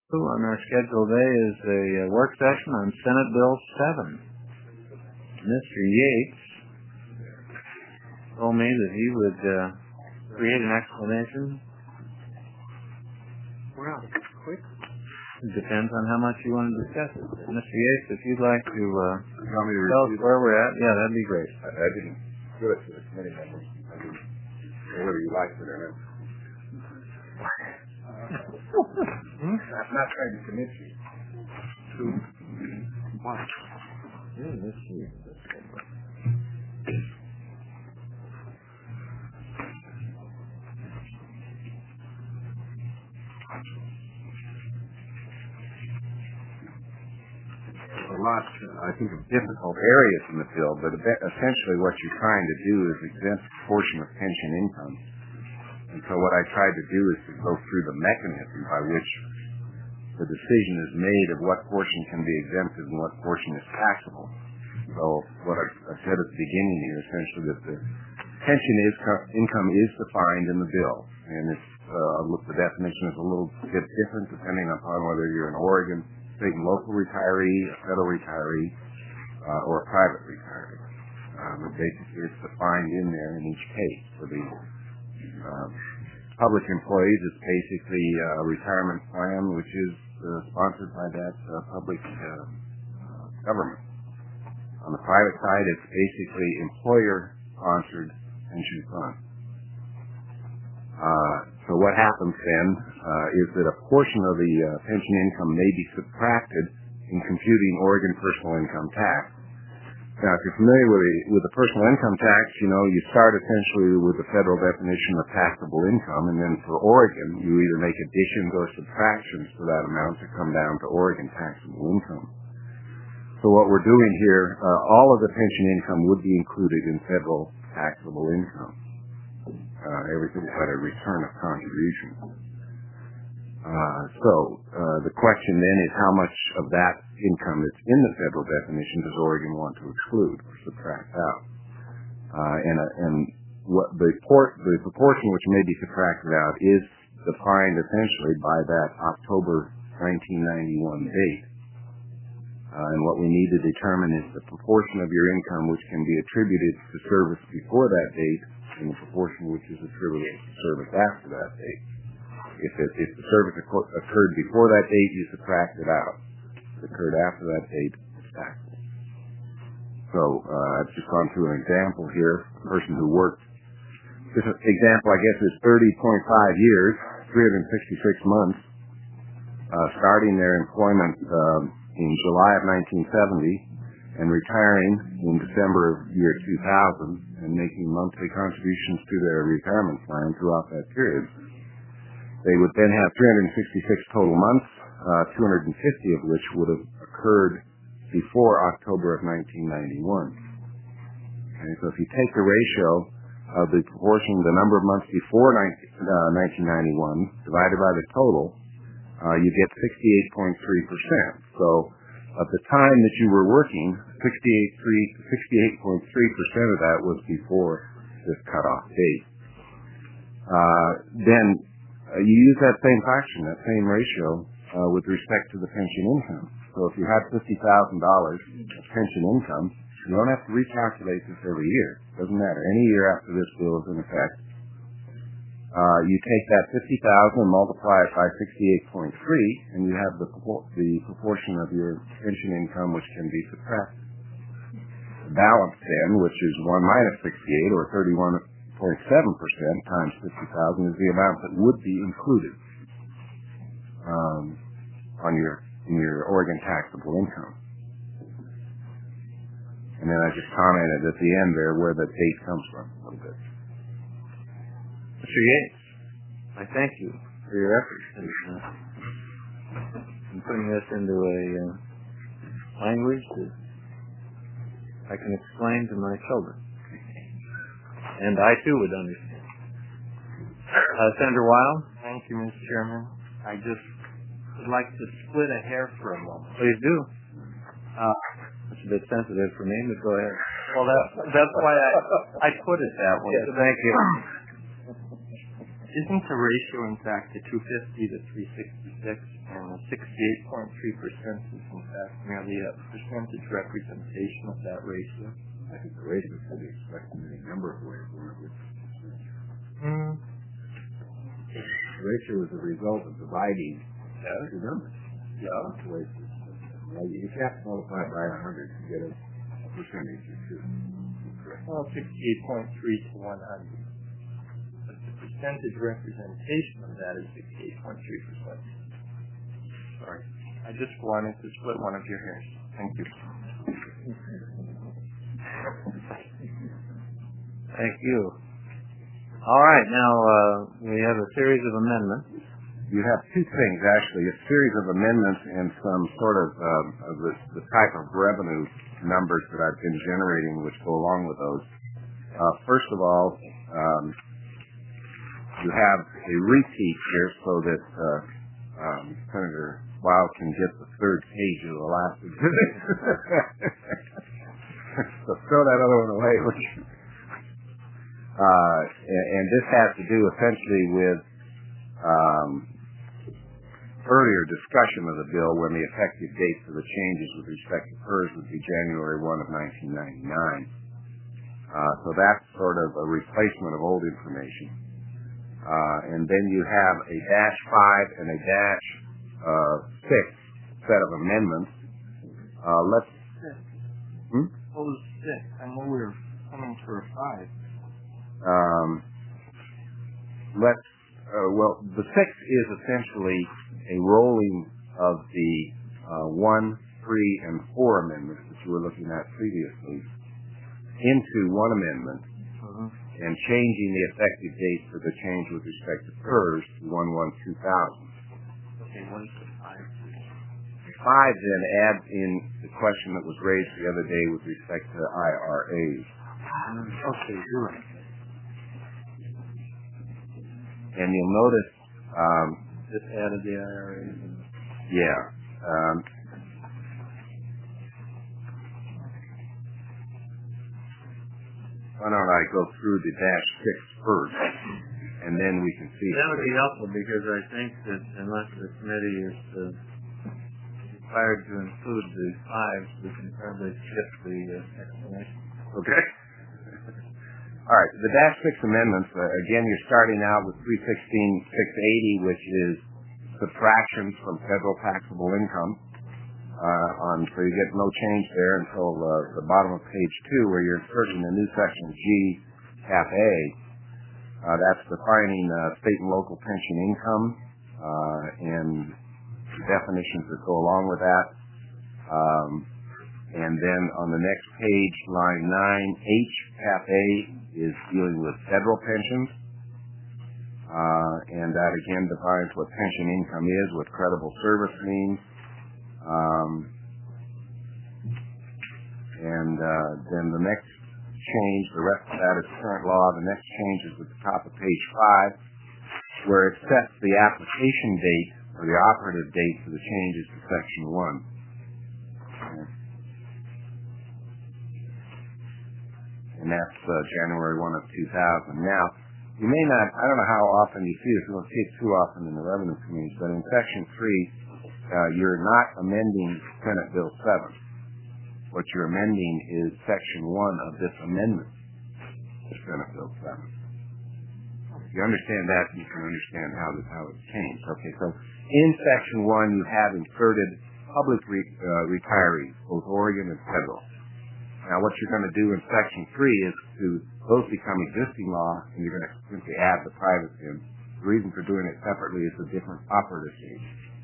On our schedule today is a work session on Senate Bill 7. Mr. Yates told me that he would create an explanation. Well, quick. It depends on how much you want to discuss it. Mr. Yates, if you'd like to tell us where we're at, yeah, that'd be great. I didn't do it to the committee members. I didn't say whether you liked it or not. I'm not trying to commit you to what? Let's see. A lot, I think, of difficult areas in the bill, but essentially what you're trying to do is exempt a portion of pension income. And so what I tried to do is to go through the mechanism by which the decision is made of what portion can be exempted and what portion is taxable. So what I said at the beginning here, essentially, that the pension income is defined in the bill. And the definition is a little bit different depending upon whether you're an Oregon state and local retiree, a federal retiree, or a private retiree. But basically it's defined in there in each case. For the public employees, it's basically a retirement plan which is sponsored by that public government. On the private side, it's basically employer-sponsored pension fund. So what happens then is that a portion of the pension income may be subtracted in computing Oregon personal income tax. Now, if you're familiar with the personal income tax, you start essentially with the federal definition of taxable income, and then for Oregon, you either make additions or subtractions to that amount to come down to Oregon taxable income. So what we're doing here, all of the pension income would be included in federal taxable income. Everything but a return of contribution. The question then is how much of that income that's in the federal definition does Oregon want to exclude or subtract out? What the proportion which may be subtracted out is defined essentially by that October 1991 date. And what we need to determine is the proportion of your income which can be attributed to service before that date and the proportion which is attributed to service after that date. If the service occurred before that date, you subtract it out. If it occurred after that date, it's taxable. So I've just gone through an example here. A person who worked, this example I guess is 30.5 years, 366 months, starting their employment in July of 1970 and retiring in December of year 2000 and making monthly contributions to their retirement plan throughout that period. They would then have 366 total months, 250 of which would have occurred before October of 1991. Okay, so if you take the ratio of the proportion, the number of months before 1991 divided by the total, you get 68.3%. So at the time that you were working, 68.3% of that was before this cutoff date. Then you use that same fraction, that same ratio, with respect to the pension income. So if you had $50,000 of pension income, you don't have to recalculate this every year. It doesn't matter. Any year after this bill is in effect, you take that $50,000 and multiply it by 68.3, and you have the proportion of your pension income which can be subtracted. The balance then, which is 1 minus 68, or 31.7% times 50,000, is the amount that would be included in your Oregon taxable income. And then I just commented at the end there where the date comes from a little bit. Mr. Yates, I thank you for your efforts in putting this into a language that I can explain to my children. And I too would understand. Senator Weil? Thank you, Mr. Chairman. I just would like to split a hair for a moment. Please do. It's a bit sensitive for me, but go ahead. Well, that's why I put it that way. Yes, thank you. Isn't the ratio, in fact, the 250 to 366, and the 68.3% is, in fact, merely a percentage representation of that ratio? I think the ratio could be expressed in any number of ways. The ratio is a result of dividing two numbers. You have to multiply it by 100 to get a percentage. Well, 68.3 to 100. But the percentage representation of that is 68.3%. Sorry. I just wanted to split one of your hairs. Thank you. Thank you. All right, now we have a series of amendments. You have two things, actually, a series of amendments and some sort of the type of revenue numbers that I've been generating which go along with those. First of all, you have a repeat here so that Senator Weil can get the third page of the last exhibit. So throw that other one away. And this has to do essentially with earlier discussion of the bill when the effective dates of the changes with respect to PERS would be January 1 of 1999. So that's sort of a replacement of old information. And then you have a -5 and a -6 set of amendments. Let's... What was 6? I know we were coming for a 5. Well, the 6 is essentially a rolling of the 1, 3, and 4 amendments that you were looking at previously into one amendment and changing the effective date for the change with respect to PERS to 1/1/2000. Okay, what is the 5? 5 then adds in the question that was raised the other day with respect to IRAs. Okay, you're right. And you'll notice Just added the IRA. Yeah. Why don't I go through the -6 first, and then we can see. That would be helpful because I think that unless the committee is required to include the 5s, we can probably skip the explanation. Okay. All right. The -6 amendments, again, you're starting out with 316,680, which is subtractions from federal taxable income. So you get no change there until the bottom of page 2, where you're inserting a new section G, Cap A. That's defining state and local pension income and definitions that go along with that. And then on the next page, line 9, H, Cap A, is dealing with federal pensions. And that again defines what pension income is, what credible service means. And then the next change, the rest of that is current law. The next change is at the top of page 5, where it sets the application date or the operative date for the changes to Section 1. And that's January 1 of 2000. Now, you may not, I don't know how often you see this, you don't see it too often in the revenue committees, but in Section 3, you're not amending Senate Bill 7. What you're amending is Section 1 of this amendment to Senate Bill 7. If you understand that, you can understand how it's changed. Okay, so in Section 1, you have inserted public retirees, both Oregon and federal. Now, what you're going to do in Section 3 is to those become existing law, and you're going to simply add the private in. The reason for doing it separately is a different operative date.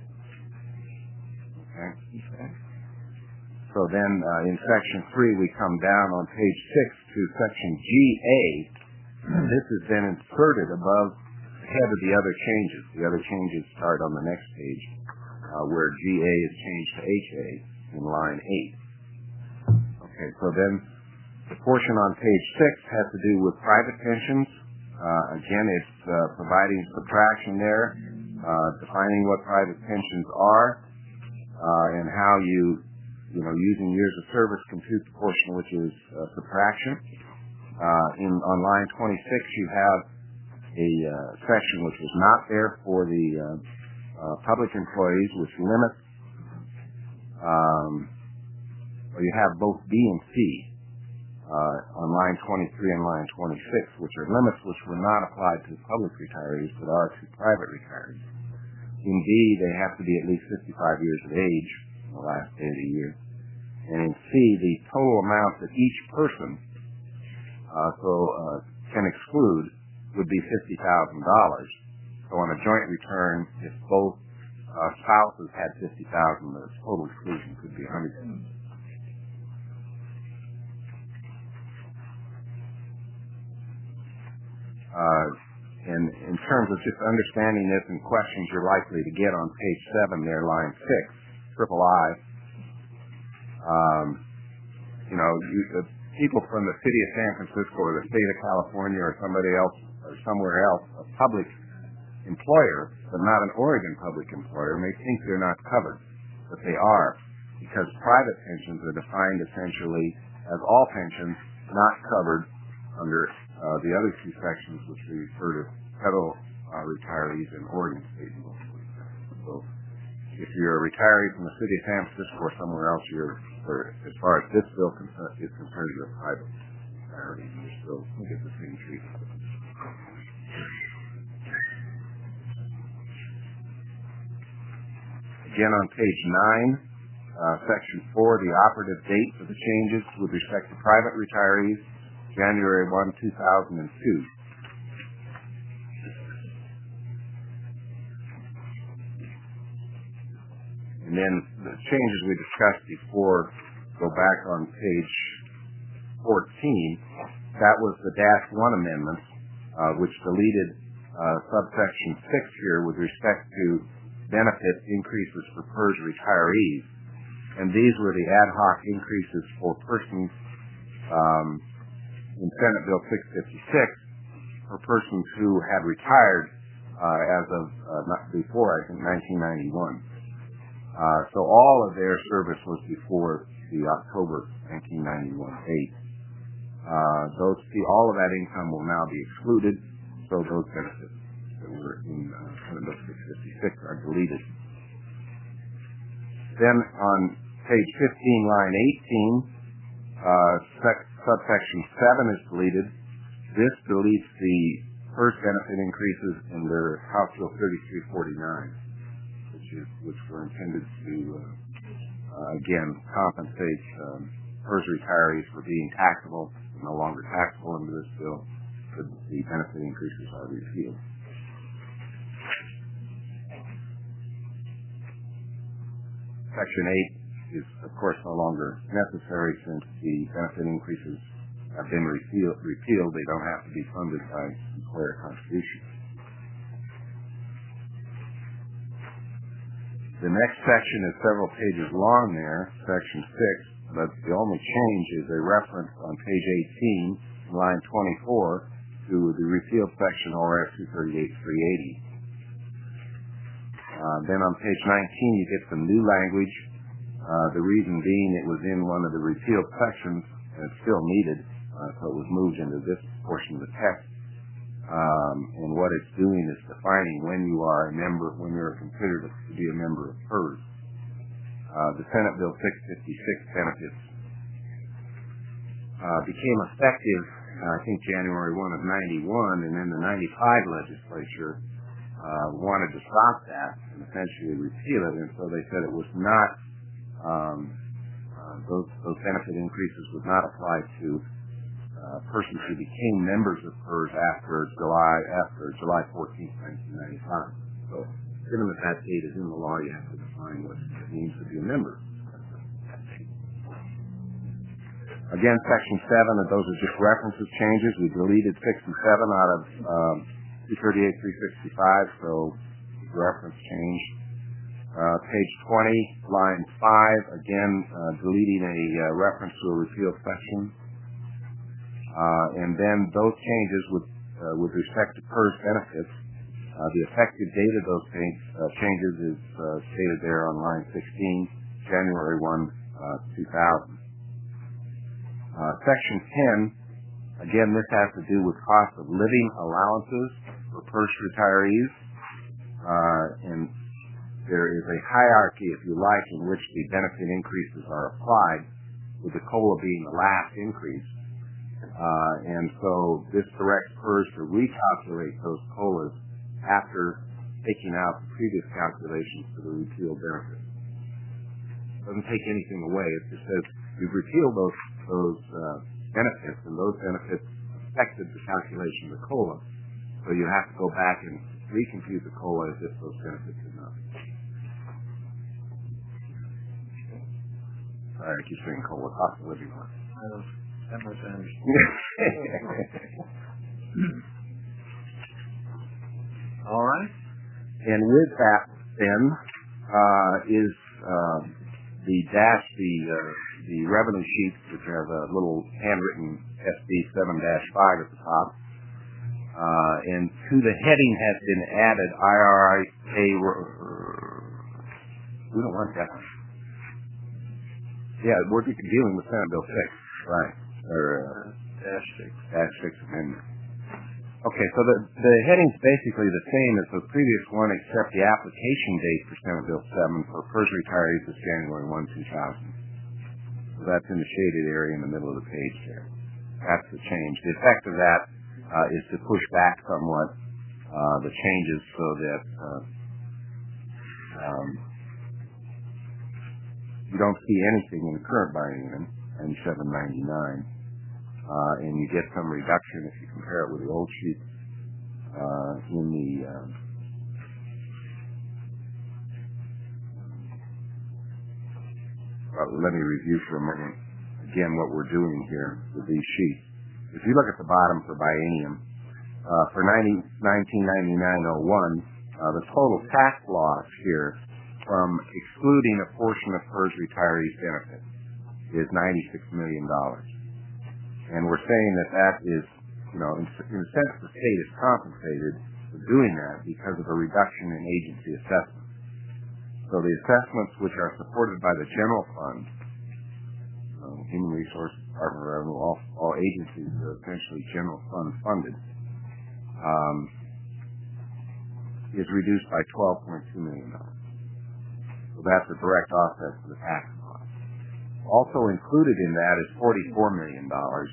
Okay? So then in Section 3, we come down on page 6 to Section GA. This is then inserted above the head of the other changes. The other changes start on the next page, where GA is changed to HA in line 8. Okay, so then the portion on page 6 has to do with private pensions. Again, it's providing subtraction there, defining what private pensions are, and how you using years of service, compute the portion which is subtraction. On line 26, you have a section which was not there for the public employees, which limits, you have both B and C on line 23 and line 26, which are limits which were not applied to public retirees but are to private retirees. In B, they have to be at least 55 years of age on the last day of the year. And in C, the total amount that each person can exclude would be $50,000. So on a joint return, if both spouses had $50,000, the total exclusion could be $100,000. And in terms of just understanding this and questions you're likely to get on page 7 there, line 6, triple I, the people from the city of San Francisco or the state of California or somebody else or somewhere else, a public employer, but not an Oregon public employer, may think they're not covered, but they are, because private pensions are defined essentially as all pensions not covered under the other two sections, which we refer to federal retirees and Oregon state employees. So if you're a retiree from the city of San Francisco or somewhere else, as far as this bill is concerned, you're a private retiree. You still get the same treatment. Again, on page 9, section 4, the operative date for the changes with respect to private retirees, January 1, 2002. And then the changes we discussed before go back on page 14. That was the -1 amendment, which deleted subsection 6 here with respect to benefit increases for PERS retirees. And these were the ad hoc increases for persons in Senate Bill 656 for persons who had retired as of before, I think, 1991. So all of their service was before the October 1991 date. All of that income will now be excluded, so those benefits that were in Senate Bill 656 are deleted. Then on page 15, line 18, subsection 7 is deleted. This deletes the first benefit increases under House Bill 3349, which were intended to, again, compensate PERS retirees for being taxable, no longer taxable under this bill. The benefit increases are repealed. Section 8 is, of course, no longer necessary since the benefit increases have been repealed. They don't have to be funded by employer contributions. The next section is several pages long there, section 6, but the only change is a reference on page 18, line 24, to the repealed section ORS 238-380. Then on page 19, you get some new language. The reason being it was in one of the repealed sections, and it's still needed, so it was moved into this portion of the text. And what it's doing is defining when you are a member, when you're considered to be a member of PERS. The Senate Bill 656 benefits became effective, I think, January 1 of 91, and then the 95 legislature wanted to stop that and essentially repeal it, and so they said it was not, those benefit increases would not apply to persons who became members of PERS after July 14, 1995. So, given that that date is in the law, you have to define what it means to be a member. Again, Section 7, and those are just references changes. We deleted 6 and 7 out of 238-365, so reference change. Page 20, line 5, again, deleting a reference to a repealed section. And then those changes with respect to PERS benefits, the effective date of those changes is stated there on line 16, January 1, 2000. Section 10, again, this has to do with cost of living allowances first retirees, and there is a hierarchy, if you like, in which the benefit increases are applied, with the COLA being the last increase. And so this directs PERS to recalculate those COLAs after taking out the previous calculations for the repealed benefit. It doesn't take anything away. It just says we've repealed those benefits, and those benefits affected the calculation of the COLA. So you have to go back and recompute the COLA as if those benefits did not. Sorry, I keep saying COLA, cost of living one. That much I understand. All right. And with that, then, is the revenue sheets, which have a little handwritten SB 7-5 at the top. And to the heading has been added IRA. We don't want that one. Yeah, we're dealing with Senate Bill 6, right? Or Dash 6 amendment. Okay, so the heading's basically the same as the previous one, except the application date for Senate Bill 7 for PERS retirees is January 1, 2000. So that's in the shaded area in the middle of the page there. That's the change. The effect of that is to push back somewhat the changes so that you don't see anything in the current biennium, 97.99. And you get some reduction if you compare it with the old sheet in the let me review for a moment again what we're doing here with these sheets. If you look at the bottom for biennium, for 1999-01, the total tax loss here from excluding a portion of PERS retirees' benefit is $96 million. And we're saying that is, in a sense, the state is compensated for doing that because of a reduction in agency assessments. So the assessments which are supported by the general fund, Human Resources Department of Revenue, all agencies are essentially general fund funded, is reduced by $12.2 million. So that's a direct offset to the tax cost. Also included in that is $44 million,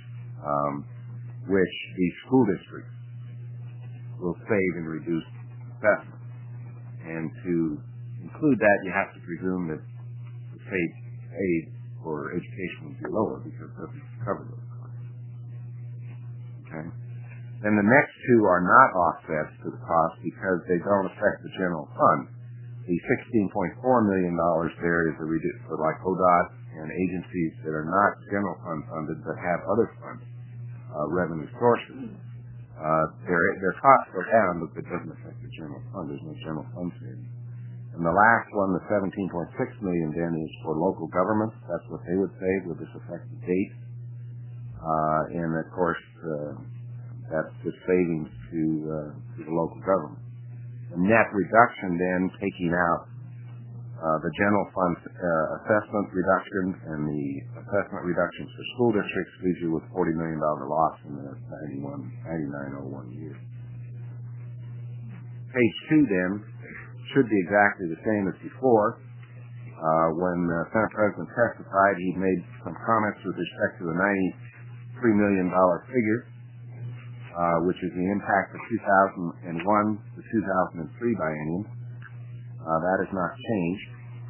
which the school districts will save in reduced assessments. And to include that, you have to presume that the state aid for education will be lower because it doesn't cover those costs. Okay? Then the next two are not offsets to the cost because they don't affect the general fund. The $16.4 million there is a reduce for like ODOT and agencies that are not general fund funded but have other fund revenue sources. Their costs go down, but it doesn't affect the general fund. There's no general fund savings. And the last one, the $17.6 million, then is for local governments. That's what they would save with this effective date. And of course, that's the savings to the local government. The net reduction then, taking out the general fund assessment reductions and the assessment reductions for school districts, leaves you with $40 million loss in the 99-01 year. Page 2 then should be exactly the same as before. When Senate President testified, he made some comments with respect to the $93 million figure, which is the impact of 2001 to 2003 biennium. That has not changed.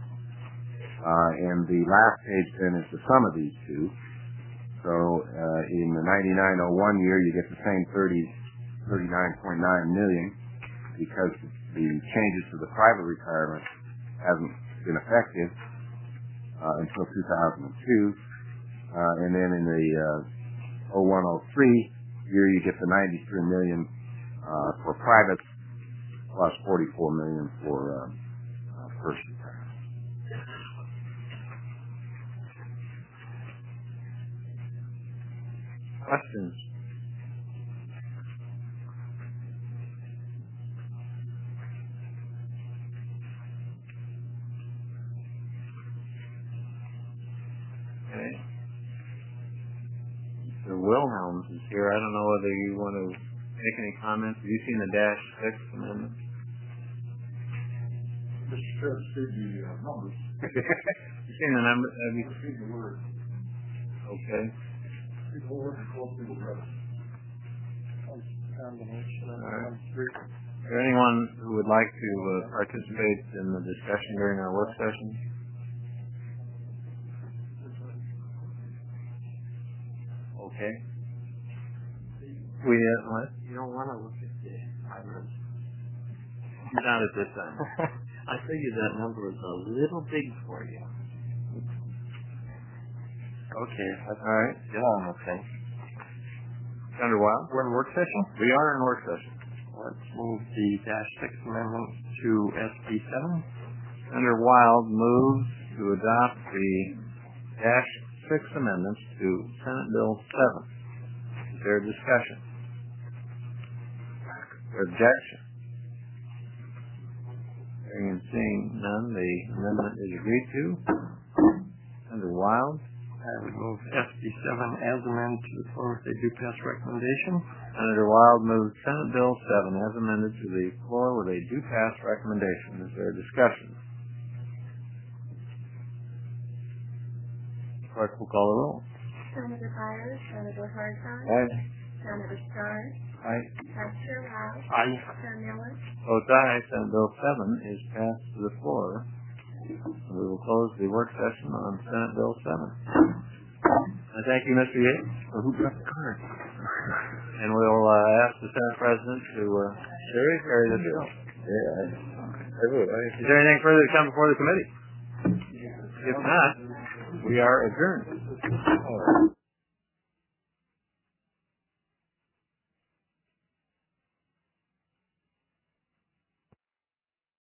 And the last page then is the sum of these two. So in the 99-01 year, you get the same $39.9 million because the changes to the private retirement haven't been effective until 2002. And then in the 01-03 year, you get the $93 million for privates plus $44 million for first retirement. Questions? Okay. Mr. Wilhelms is here. I don't know whether you want to make any comments? Have you seen the -6 amendment? Mr. Chair, see the numbers. You seen the numbers? Have you See the word. Okay. See the word and close to the rest. Combination of All right. 1, 3. Is there anyone who would like to participate in the discussion during our work session? Okay. What? You don't want to look at the numbers. Not at this time. I figured that number was a little big for you. Okay, All right. get on with things. Senator Wild? We're in work session? We are in work session. Let's move the -6 amendment to SB 7. Senator Wild moves to adopt the -6 amendments to Senate Bill 7. Is there a discussion? Or objection? Hearing and seeing none, the amendment is agreed to. Senator Wild? I would move SB 7 as amended to the floor with a due pass recommendation. Senator Wild moves Senate Bill 7 as amended to the floor with a due pass recommendation. Is there a discussion? Clerk will call the roll. Senator Byers, Senator Hartog, Aye. Senator Starr, Aye. Vice Chair Wild, Aye. Chair Miller, Votes aye. Senate Bill 7 is passed to the floor. We will close the work session on Senate Bill 7. I thank you, Mr. Yates. Who got the card? And we'll ask the Senate President to carry the bill. Is there anything further to come before the committee? If not, we are adjourned.